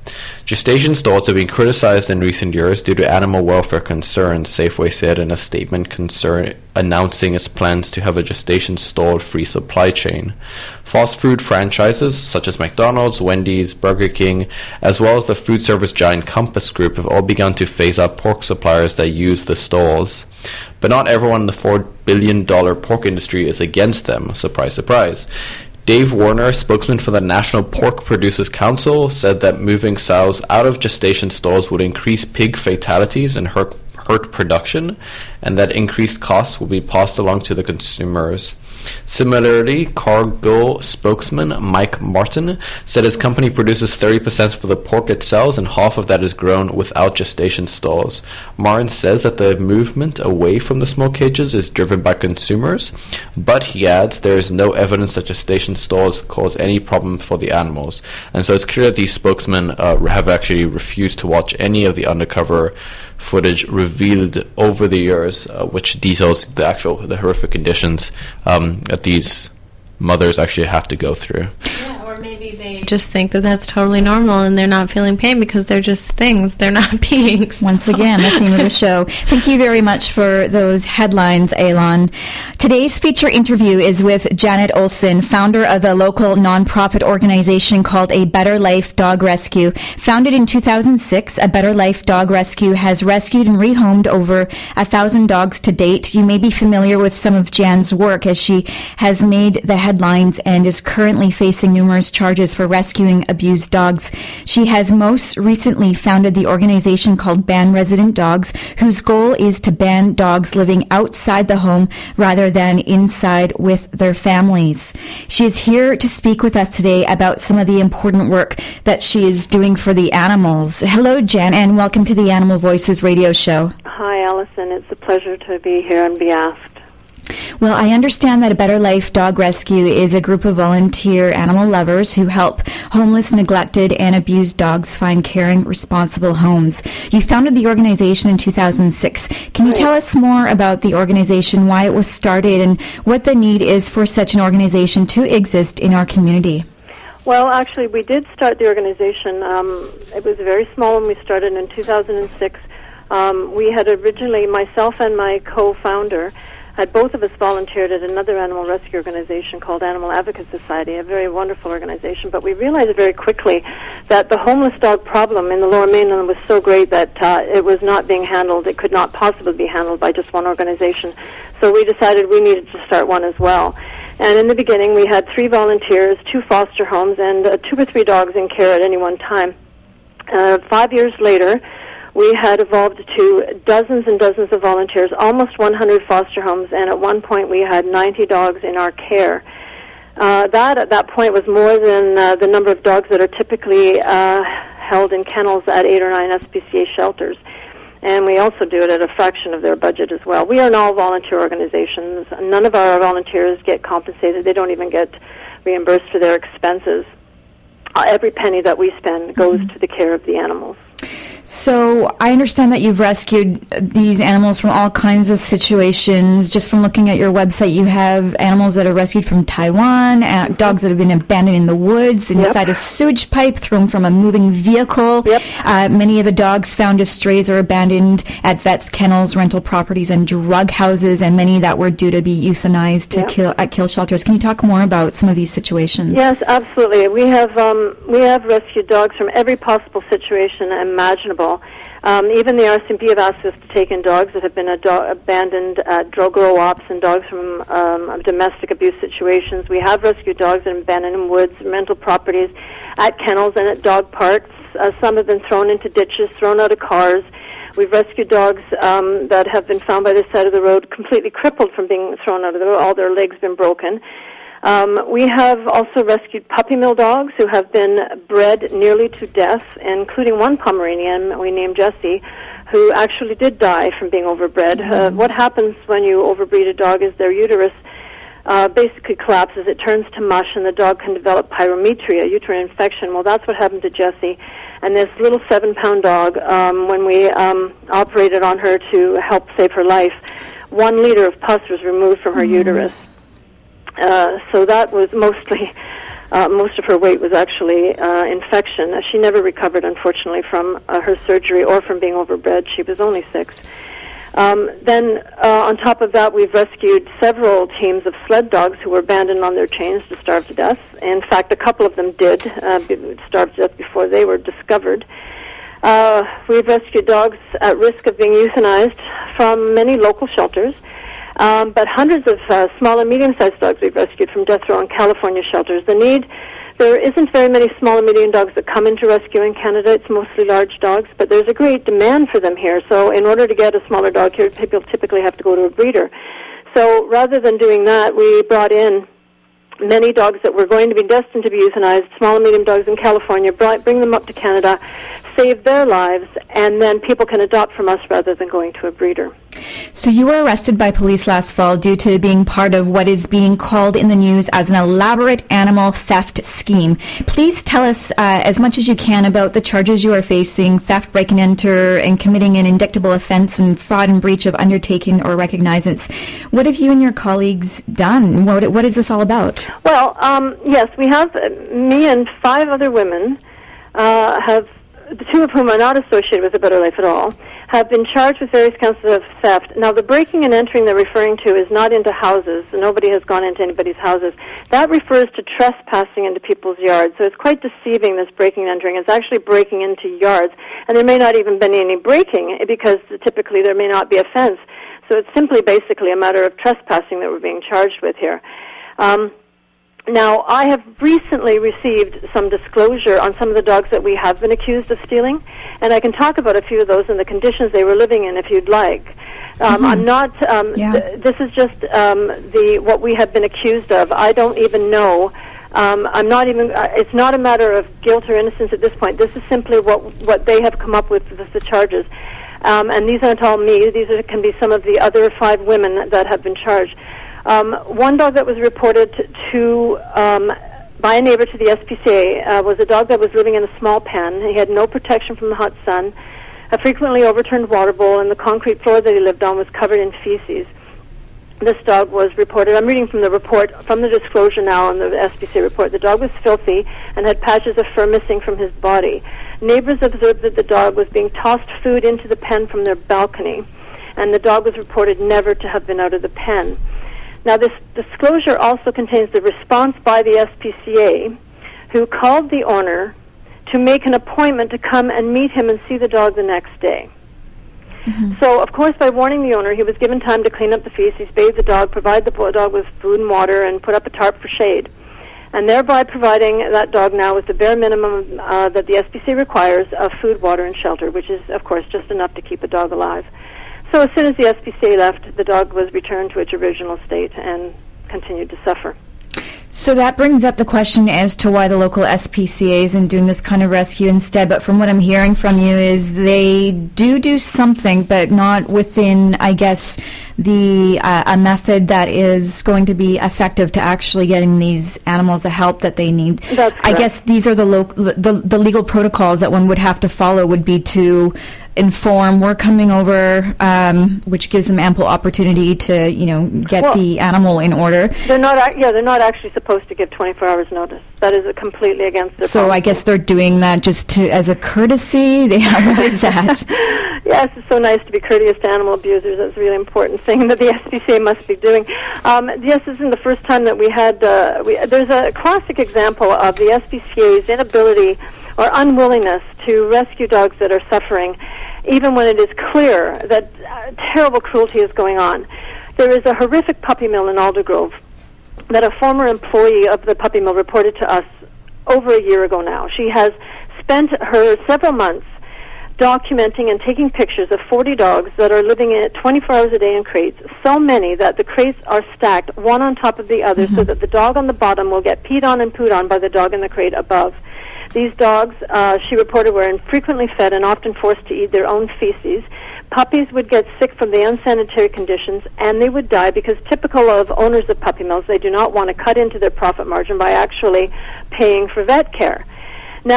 Gestation stalls have been criticized in recent years due to animal welfare concerns, Safeway said in a statement concern announcing its plans to have a gestation stall-free supply chain. Fast food franchises such as McDonald's, Wendy's, Burger King, as well as the food service giant Compass Group have all begun to phase out pork suppliers that use the stalls. But not everyone in the four billion dollars pork industry is against them. Surprise, surprise. Dave Warner, spokesman for the National Pork Producers Council, said that moving sows out of gestation stalls would increase pig fatalities and hurt, hurt production, and that increased costs will be passed along to the consumers. Similarly, Cargill spokesman Mike Martin said his company produces thirty percent for the pork it sells, and half of that is grown without gestation stalls. Martin says that the movement away from the small cages is driven by consumers, but he adds there is no evidence that gestation stalls cause any problem for the animals. And so it's clear that these spokesmen uh, have actually refused to watch any of the undercover footage revealed over the years, uh, which details the actual the horrific conditions um, that these mothers actually have to go through. Yeah, or maybe they just think that that's totally normal and they're not feeling pain because they're just things. They're not beings. Once again, the theme of the show. Thank you very much for those headlines, Eilon. Today's feature interview is with Janet Olson, founder of the local nonprofit organization called A Better Life Dog Rescue. Founded in two thousand six, A Better Life Dog Rescue has rescued and rehomed over a thousand dogs to date. You may be familiar with some of Jan's work as she has made the headlines and is currently facing numerous charges for rescuing abused dogs. She has most recently founded the organization called Ban Resident Dogs, whose goal is to ban dogs living outside the home rather than inside with their families. She is here to speak with us today about some of the important work that she is doing for the animals. Hello, Jan, and welcome to the Animal Voices radio show. Hi, Allison. It's a pleasure to be here and be asked. Well, I understand that A Better Life Dog Rescue is a group of volunteer animal lovers who help homeless, neglected, and abused dogs find caring, responsible homes. You founded the organization in two thousand six. Can you tell us more about the organization, why it was started, and what the need is for such an organization to exist in our community? Well, actually, we did start the organization. Um, it was very small when we started in two thousand six. Um, we had originally, myself and my co-founder, had both of us volunteered at another animal rescue organization called Animal Advocate Society, a very wonderful organization, but we realized very quickly that the homeless dog problem in the Lower Mainland was so great that uh, it was not being handled, it could not possibly be handled by just one organization. So we decided we needed to start one as well. And in the beginning we had three volunteers, two foster homes, and uh, two or three dogs in care at any one time. Uh, five years later, we had evolved to dozens and dozens of volunteers, almost one hundred foster homes, and at one point we had ninety dogs in our care. Uh, that, at that point, was more than uh, the number of dogs that are typically uh, held in kennels at eight or nine S P C A shelters. And we also do it at a fraction of their budget as well. We are an all-volunteer organization. None of our volunteers get compensated. They don't even get reimbursed for their expenses. Uh, every penny that we spend goes mm-hmm. to the care of the animals. So I understand that you've rescued these animals from all kinds of situations. Just from looking at your website, you have animals that are rescued from Taiwan, uh, dogs that have been abandoned in the woods, inside yep. a sewage pipe, thrown from a moving vehicle. Yep. Uh, many of the dogs found as strays are abandoned at vets, kennels, rental properties, and drug houses, and many that were due to be euthanized to yep. kill at kill shelters. Can you talk more about some of these situations? Yes, absolutely. We have um, we have rescued dogs from every possible situation imaginable. Um, even the R C M P have asked us to take in dogs that have been ado- abandoned at drug grow-ops and dogs from um, domestic abuse situations. We have rescued dogs that have been abandoned in woods, rental properties, at kennels and at dog parks. Uh, some have been thrown into ditches, thrown out of cars. We've rescued dogs um, that have been found by the side of the road completely crippled from being thrown out of the road, all their legs been broken. Um, we have also rescued puppy mill dogs who have been bred nearly to death, including one Pomeranian we named Jessie, who actually did die from being overbred. Mm-hmm. Uh, what happens when you overbreed a dog is their uterus uh, basically collapses. It turns to mush, and the dog can develop pyrometria, uterine infection. Well, that's what happened to Jessie. And this little seven-pound dog, um, when we um, operated on her to help save her life, one liter of pus was removed from her mm-hmm. uterus. Uh, so that was mostly Uh, most of her weight was actually uh, infection. Uh, she never recovered, unfortunately, from uh, her surgery or from being overbred. She was only six. Um, then, uh, on top of that, we've rescued several teams of sled dogs who were abandoned on their chains to starve to death. In fact, a couple of them did uh, starve to death before they were discovered. Uh, we've rescued dogs at risk of being euthanized from many local shelters, um, but hundreds of uh, small and medium-sized dogs we've rescued from death row and California shelters. The need... There isn't very many small and medium dogs that come into rescue in Canada. It's mostly large dogs, but there's a great demand for them here. So in order to get a smaller dog here, people typically have to go to a breeder. So rather than doing that, we brought in many dogs that were going to be destined to be euthanized, small and medium dogs in California, brought, bring them up to Canada, save their lives, and then people can adopt from us rather than going to a breeder. So you were arrested by police last fall due to being part of what is being called in the news as an elaborate animal theft scheme. Please tell us uh, as much as you can about the charges you are facing: theft, break and enter, and committing an indictable offense, and fraud and breach of undertaking or recognizance. What have you and your colleagues done? What, what is this all about? Well, um, yes, we have, uh, me and five other women uh, have, the two of whom are not associated with the Better Life at all, have been charged with various counts of theft. Now, the breaking and entering they're referring to is not into houses. Nobody has gone into anybody's houses. That refers to trespassing into people's yards. So it's quite deceiving, this breaking and entering. It's actually breaking into yards. And there may not even been any breaking because typically there may not be a fence. So it's simply basically a matter of trespassing that we're being charged with here. Um, Now, I have recently received some disclosure on some of the dogs that we have been accused of stealing, and I can talk about a few of those and the conditions they were living in if you'd like. Um, mm-hmm. I'm not, um, yeah. th- this is just um, the what we have been accused of. I don't even know. Um, I'm not even, uh, it's not a matter of guilt or innocence at this point. This is simply what what they have come up with as the charges. Um, and these aren't all me. These are, can be some of the other five women that have been charged. Um, one dog that was reported to um, by a neighbor to the S P C A uh, was a dog that was living in a small pen. He had no protection from the hot sun, a frequently overturned water bowl, and the concrete floor that he lived on was covered in feces. This dog was reported, I'm reading from the report, from the disclosure now on the S P C A report, the dog was filthy and had patches of fur missing from his body. Neighbors observed that the dog was being tossed food into the pen from their balcony, and the dog was reported never to have been out of the pen. Now, this disclosure also contains the response by the S P C A, who called the owner to make an appointment to come and meet him and see the dog the next day. Mm-hmm. So, of course, by warning the owner, he was given time to clean up the feces, bathe the dog, provide the dog with food and water, and put up a tarp for shade, and thereby providing that dog now with the bare minimum uh, that the S P C A requires of food, water, and shelter, which is, of course, just enough to keep a dog alive. So as soon as the S P C A left, the dog was returned to its original state and continued to suffer. So that brings up the question as to why the local S P C A isn't doing this kind of rescue instead. But from what I'm hearing from you is they do do something, but not within, I guess, the uh, a method that is going to be effective to actually getting these animals the help that they need. That's correct. I guess these are the, lo- the the legal protocols that one would have to follow would be to inform we're coming over, um, which gives them ample opportunity to, you know, get well, the animal in order. They're not, yeah, they're not actually supposed to give twenty-four hours notice. That is completely against their So policy. I guess they're doing that just to as a courtesy. They what is that? Yes, it's so nice to be courteous to animal abusers. That's a really important thing that the S P C A must be doing. Um, yes, this isn't the first time that we had. Uh, we, there's a classic example of the S P C A's inability or unwillingness to rescue dogs that are suffering, even when it is clear that uh, terrible cruelty is going on. There is a horrific puppy mill in Aldergrove that a former employee of the puppy mill reported to us over a year ago now. She has spent her several months documenting and taking pictures of forty dogs that are living in it twenty-four hours a day in crates, so many that the crates are stacked one on top of the other mm-hmm. so that the dog on the bottom will get peed on and pooed on by the dog in the crate above. These dogs, uh, she reported, were infrequently fed and often forced to eat their own feces. Puppies would get sick from the unsanitary conditions, and they would die because, typical of owners of puppy mills, they do not want to cut into their profit margin by actually paying for vet care. Now,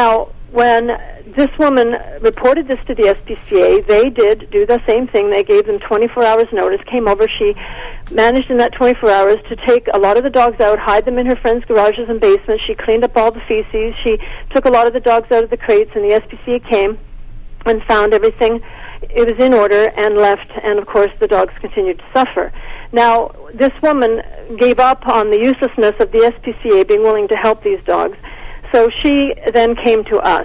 when this woman reported this to the S P C A, they did do the same thing. They gave them twenty-four hours notice, came over. She managed in that twenty-four hours to take a lot of the dogs out, hide them in her friends' garages and basements. She cleaned up all the feces. She took a lot of the dogs out of the crates, and the S P C A came and found everything. It was in order and left, and of course the dogs continued to suffer. Now, this woman gave up on the uselessness of the S P C A being willing to help these dogs, so she then came to us.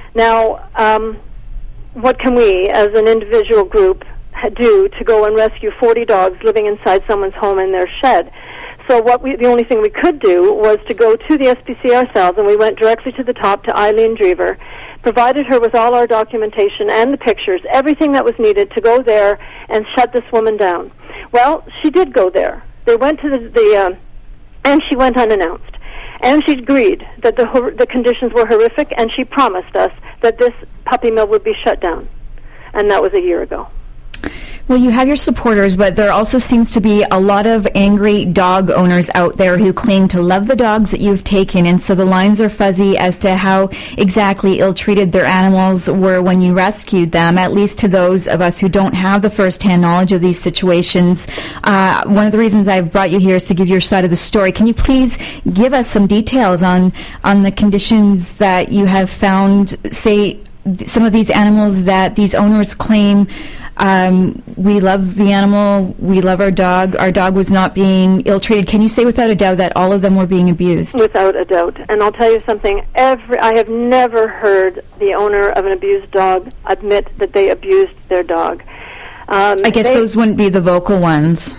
Now, um, what can we, as an individual group, do to go and rescue forty dogs living inside someone's home in their shed? So what we, the only thing we could do was to go to the S P C A ourselves, and we went directly to the top to Eileen Drever, provided her with all our documentation and the pictures, everything that was needed to go there and shut this woman down. Well, she did go there. They went to the, the uh, and she went unannounced. And she agreed that the hor- the conditions were horrific, and she promised us that this puppy mill would be shut down. And that was a year ago. Well, you have your supporters, but there also seems to be a lot of angry dog owners out there who claim to love the dogs that you've taken, and so the lines are fuzzy as to how exactly ill-treated their animals were when you rescued them, at least to those of us who don't have the first-hand knowledge of these situations. Uh, one of the reasons I've brought you here is to give your side of the story. Can you please give us some details on, on the conditions that you have found, say, some of these animals that these owners claim Um, we love the animal, we love our dog, our dog was not being ill-treated. Can you say without a doubt that all of them were being abused? Without a doubt. And I'll tell you something, every, I have never heard the owner of an abused dog admit that they abused their dog. Um, I guess they, those wouldn't be the vocal ones.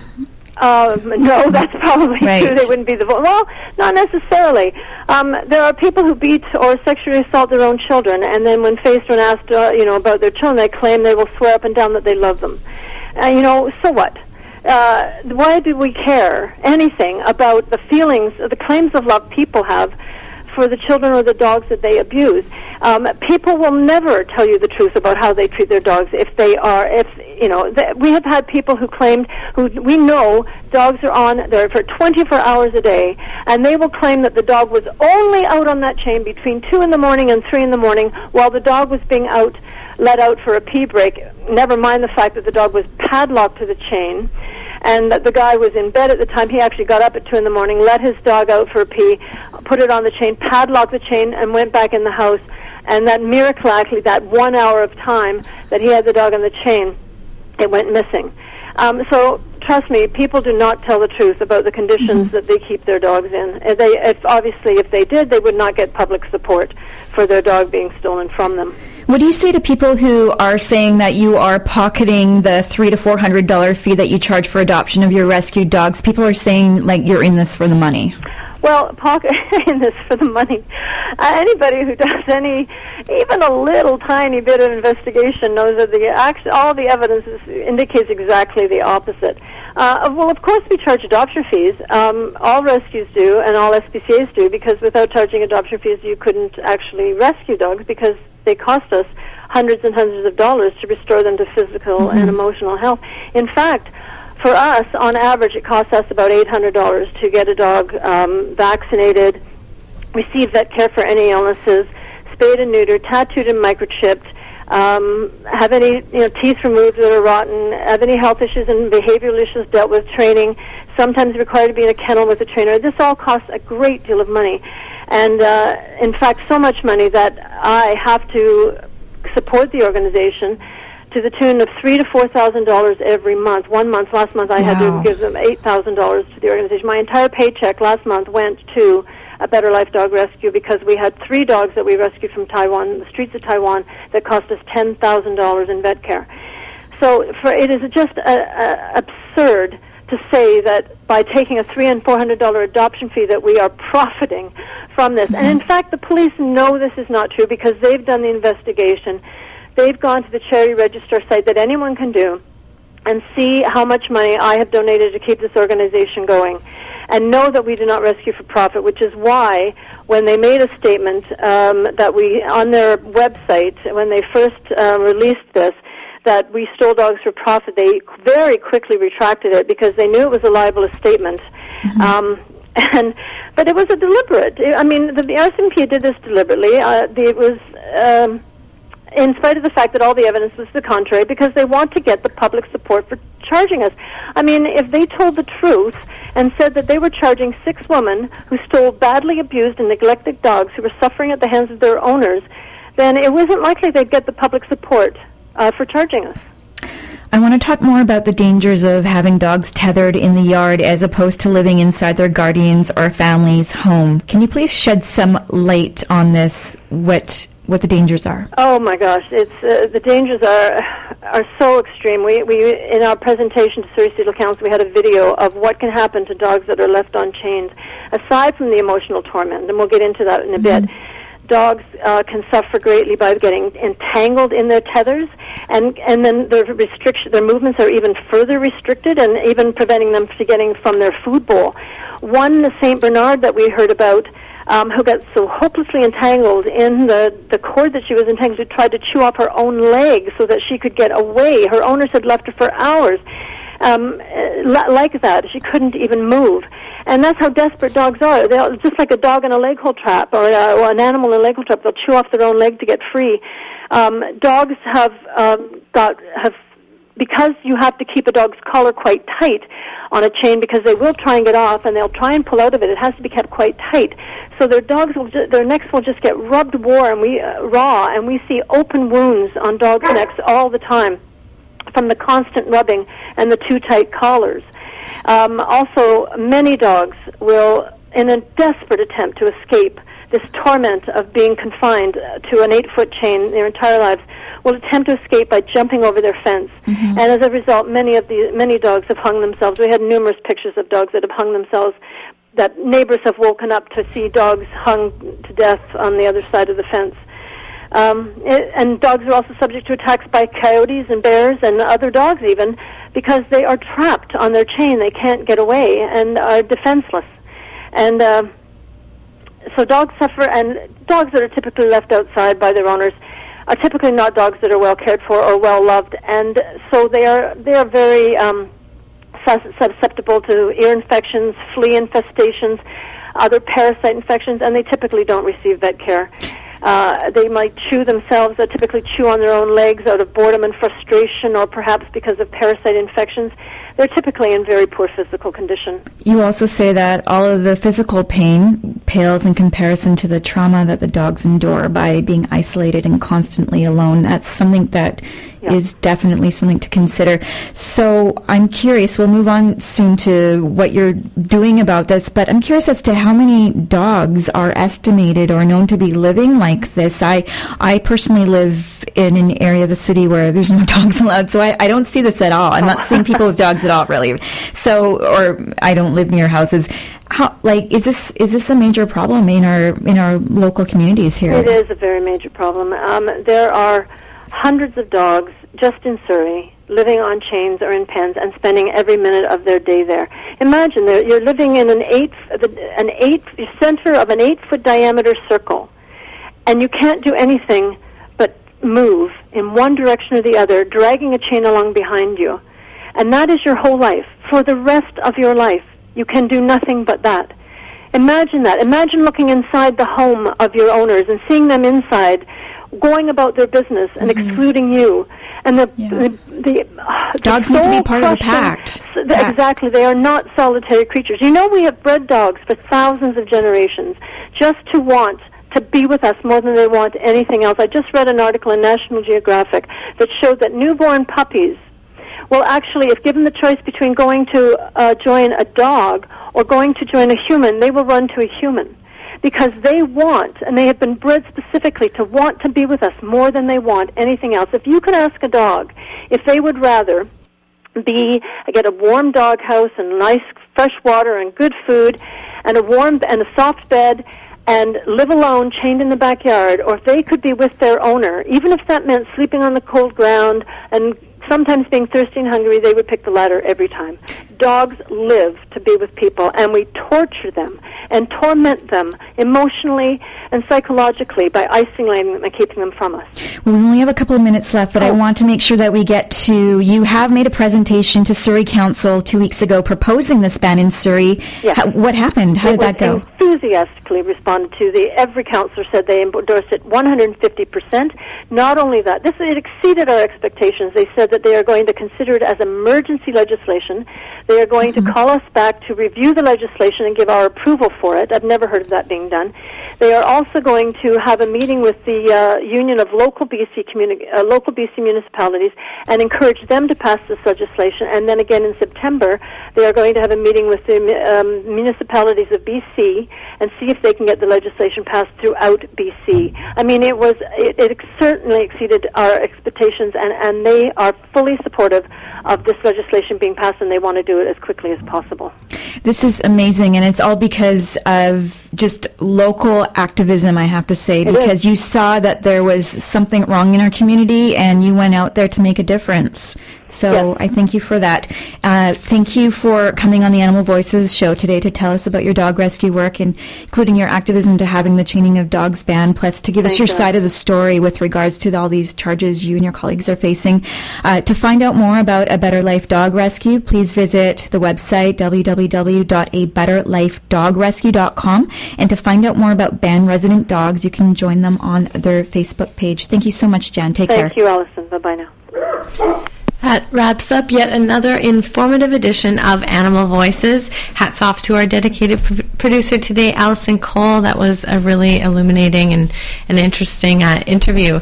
Um, no, that's probably right. true. They wouldn't be the vo- well, not necessarily. Um, there are people who beat or sexually assault their own children, and then when faced when asked, uh, you know, about their children, they claim they will swear up and down that they love them. Uh, you know, so what? Uh, why do we care anything about the feelings, the claims of love people have for the children or the dogs that they abuse? Um, people will never tell you the truth about how they treat their dogs if they are, if, you know, th- we have had people who claimed, who we know dogs are on there for twenty-four hours a day, and they will claim that the dog was only out on that chain between two in the morning and three in the morning while the dog was being out, let out for a pee break, never mind the fact that the dog was padlocked to the chain, and that the guy was in bed at the time. He actually got up at two in the morning, let his dog out for a pee, put it on the chain, padlocked the chain, and went back in the house. And that miraculously, that one hour of time that he had the dog on the chain, it went missing. Um, so trust me, people do not tell the truth about the conditions mm-hmm. that they keep their dogs in. If they, if obviously, if they did, they would not get public support for their dog being stolen from them. What do you say to people who are saying that you are pocketing the three to four hundred dollar fee that you charge for adoption of your rescued dogs? People are saying like you're in this for the money. Well, pocket in this for the money. Uh, anybody who does any, even a little tiny bit of investigation knows that the act, all the evidence is, indicates exactly the opposite. Uh, well, of course we charge adoption fees. Um, all rescues do, and all S P C As do, because without charging adoption fees, you couldn't actually rescue dogs because they cost us hundreds and hundreds of dollars to restore them to physical mm-hmm. and emotional health. In fact, for us, on average, it costs us about eight hundred dollars to get a dog um, vaccinated, receive vet care for any illnesses, spayed and neutered, tattooed and microchipped, um, have any you know teeth removed that are rotten, have any health issues and behavioral issues dealt with, training, sometimes required to be in a kennel with a trainer. This all costs a great deal of money. And, uh, in fact, so much money that I have to support the organization to the tune of three to four thousand dollars every month. One month, last month, I wow. had to give them eight thousand dollars to the organization. My entire paycheck last month went to a Better Life Dog Rescue because we had three dogs that we rescued from Taiwan, the streets of Taiwan, that cost us ten thousand dollars in vet care. So, for it is just a, a absurd to say that by taking a three and four hundred dollar adoption fee that we are profiting from this. Mm-hmm. And in fact, the police know this is not true because they've done the investigation. They've gone to the charity register site that anyone can do and see how much money I have donated to keep this organization going, and know that we do not rescue for profit, which is why when they made a statement um, that we, on their website, when they first uh, released this, that we stole dogs for profit, they very quickly retracted it because they knew it was a libelous statement. Mm-hmm. Um, And but it was a deliberate. I mean, the, the R C M P did this deliberately. Uh, the, it was um, in spite of the fact that all the evidence was the contrary, because they want to get the public support for charging us. I mean, if they told the truth and said that they were charging six women who stole badly abused and neglected dogs who were suffering at the hands of their owners, then it wasn't likely they'd get the public support uh, for charging us. I want to talk more about the dangers of having dogs tethered in the yard as opposed to living inside their guardian's or family's home. Can you please shed some light on this, what what the dangers are? Oh my gosh, it's uh, the dangers are are so extreme. We we in our presentation to Surrey City Council, we had a video of what can happen to dogs that are left on chains, aside from the emotional torment, and we'll get into that in a Mm-hmm. bit. Dogs uh, can suffer greatly by getting entangled in their tethers, and and then their restriction, their movements are even further restricted, and even preventing them from getting from their food bowl. One, the Saint Bernard that we heard about, um, who got so hopelessly entangled in the the cord that she was entangled, she tried to chew off her own leg so that she could get away. Her owners had left her for hours. Um, like that, she couldn't even move. And that's how desperate dogs are. They're just like a dog in a leg hole trap, or, uh, or an animal in a leg hole trap. They'll chew off their own leg to get free. Um, dogs have um, got have because you have to keep a dog's collar quite tight on a chain, because they will try and get off, and they'll try and pull out of it. It has to be kept quite tight. So their dogs will ju- their necks will just get rubbed raw, and we uh, raw, and we see open wounds on dogs' necks all the time from the constant rubbing and the too tight collars. Um, also, many dogs will, in a desperate attempt to escape this torment of being confined to an eight-foot chain their entire lives, will attempt to escape by jumping over their fence. Mm-hmm. And as a result, many of the many dogs have hung themselves. We had numerous pictures of dogs that have hung themselves, that neighbors have woken up to see dogs hung to death on the other side of the fence. Um, it, and dogs are also subject to attacks by coyotes and bears and other dogs even, because they are trapped on their chain. They can't get away and are defenseless. And uh, so dogs suffer, and dogs that are typically left outside by their owners are typically not dogs that are well cared for or well loved, and so they are they are very um, sus- susceptible to ear infections, flea infestations, other parasite infections, and they typically don't receive vet care. Uh, they might chew themselves, they typically chew on their own legs out of boredom and frustration, or perhaps because of parasite infections. They're typically in very poor physical condition. You also say that all of the physical pain pales in comparison to the trauma that the dogs endure by being isolated and constantly alone. That's something that yeah. is definitely something to consider. So I'm curious, we'll move on soon to what you're doing about this, but I'm curious as to how many dogs are estimated or known to be living like this. I, I personally live in an area of the city where there's no dogs allowed, so I, I don't see this at all. I'm not seeing people with dogs at all, really. So, or I don't live near houses. How, like, is this is this a major problem in our in our local communities here? It is a very major problem. Um, there are hundreds of dogs just in Surrey living on chains or in pens and spending every minute of their day there. Imagine that you're living in an eight an eight center of an eight foot diameter circle, and you can't do anything but move in one direction or the other, dragging a chain along behind you. And that is your whole life. For the rest of your life, you can do nothing but that. Imagine that. Imagine looking inside the home of your owners and seeing them inside, going about their business and mm-hmm. excluding you. And the, yeah. the, the, uh, dogs the need to be part of the pact. So the, exactly. They are not solitary creatures. You know, we have bred dogs for thousands of generations just to want to be with us more than they want anything else. I just read an article in National Geographic that showed that newborn puppies will actually, if given the choice between going to uh, join a dog or going to join a human, they will run to a human, because they want, and they have been bred specifically to want to be with us more than they want anything else. If you could ask a dog if they would rather be, get a warm dog house and nice fresh water and good food and a warm and a soft bed and live alone, chained in the backyard, or if they could be with their owner, even if that meant sleeping on the cold ground and sometimes being thirsty and hungry, they would pick the latter every time. Dogs live to be with people, and we torture them and torment them emotionally and psychologically by isolating them and keeping them from us. We only have a couple of minutes left, but oh. I want to make sure that we get to, you have made a presentation to Surrey Council two weeks ago proposing this ban in Surrey. Yes. How, what happened? How it did that go? Enthusiastically responded to. The, every councillor said they endorsed it one hundred fifty percent. Not only that, this it exceeded our expectations. They said that they are going to consider it as emergency legislation. They are going mm-hmm. to call us back to review the legislation and give our approval for it. I've never heard of that being done. They are also going to have a meeting with the uh, Union of Local B C Communi- uh, Local B C Municipalities and encourage them to pass this legislation. And then again in September, they are going to have a meeting with the um, municipalities of B C and see if they can get the legislation passed throughout B C. I mean, it was it, it certainly exceeded our expectations, and, and they are fully supportive of this legislation being passed, and they want to do it as quickly as possible. This is amazing, and it's all because of just local activism, I have to say, because you saw that there was something wrong in our community, and you went out there to make a difference. So yes. I thank you for that. Uh, thank you for coming on the Animal Voices show today to tell us about your dog rescue work, and including your activism to having the training of dogs banned, plus to give Thank us your you. side of the story with regards to all these charges you and your colleagues are facing. Uh, to find out more about A Better Life Dog Rescue, please visit the website w w w dot a better life dog rescue dot com. And to find out more about banned resident dogs, you can join them on their Facebook page. Thank you so much, Jan. Take Thank care. Thank you, Allison. Bye-bye now. That wraps up yet another informative edition of Animal Voices. Hats off to our dedicated pr- producer today, Allison Cole. That was a really illuminating and an interesting uh, interview.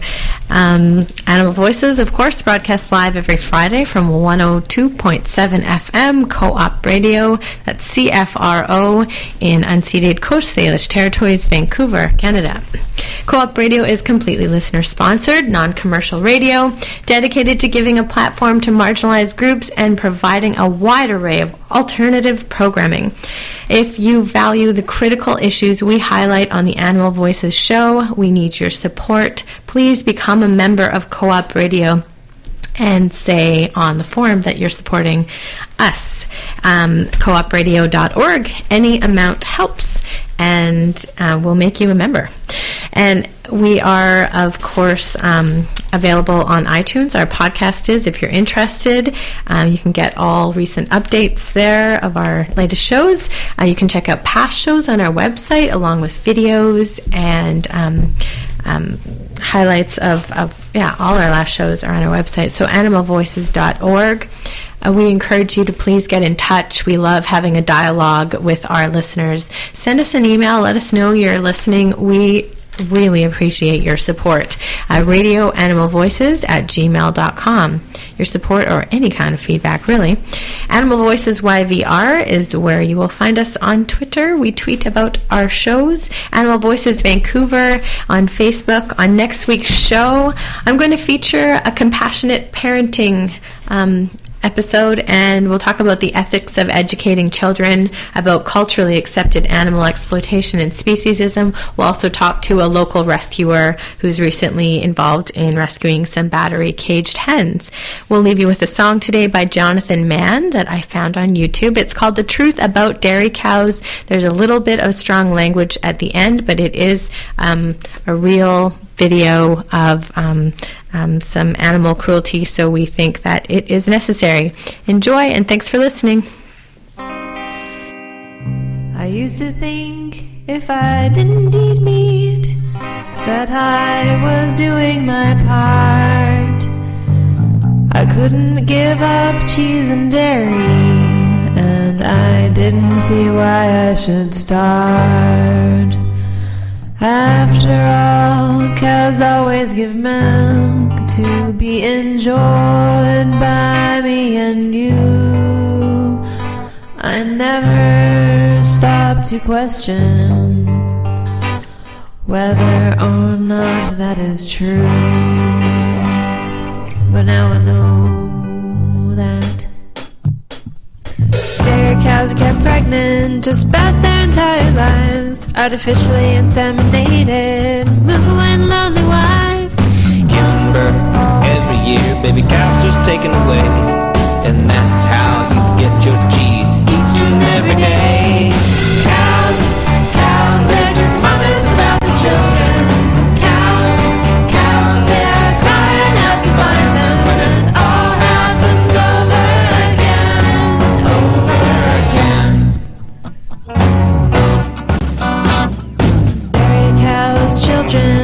Um, Animal Voices, of course, broadcast live every Friday from one oh two point seven F M, Co-op Radio. That's C F R O in unceded Coast Salish Territories, Vancouver, Canada. Co-op Radio is completely listener-sponsored, non-commercial radio, dedicated to giving a platform to marginalized groups and providing a wide array of alternative programming. If you value the critical issues we highlight on the Animal Voices show, we need your support. Please become a member of Co-op Radio and say on the form that you're supporting us. Um, co op radio dot org. Any amount helps, and uh, we'll make you a member. And we are, of course, um, available on iTunes. Our podcast is, if you're interested. Um, you can get all recent updates there of our latest shows. Uh, you can check out past shows on our website, along with videos and um, um, highlights of, of, yeah, all our last shows are on our website. So animal voices dot org. Uh, we encourage you to please get in touch. We love having a dialogue with our listeners. Send us an email. Let us know you're listening. We really appreciate your support. Uh, radio animal voices at gmail dot com. Your support or any kind of feedback, really. Animal Voices Y V R is where you will find us on Twitter. We tweet about our shows. Animal Voices Vancouver on Facebook. On next week's show, I'm going to feature a compassionate parenting um, episode, and we'll talk about the ethics of educating children, about culturally accepted animal exploitation and speciesism. We'll also talk to a local rescuer who's recently involved in rescuing some battery caged hens. We'll leave you with a song today by Jonathan Mann that I found on YouTube. It's called The Truth About Dairy Cows. There's a little bit of strong language at the end, but it is um, a real video of um, um, some animal cruelty, so we think that it is necessary. Enjoy, and thanks for listening. I used to think if I didn't eat meat that I was doing my part. I couldn't give up cheese and dairy, and I didn't see why I should start. After all, cows always give milk to be enjoyed by me and you. I never stopped to question whether or not that is true. But now I know that dairy cows get pregnant just about their entire lives, artificially inseminated, moo and lonely wives, giving birth every year, baby cows just taken away, and that's how you get your cheese each and every day. Cows, cows, they're just mothers without the children. Cows, cows, they're those children.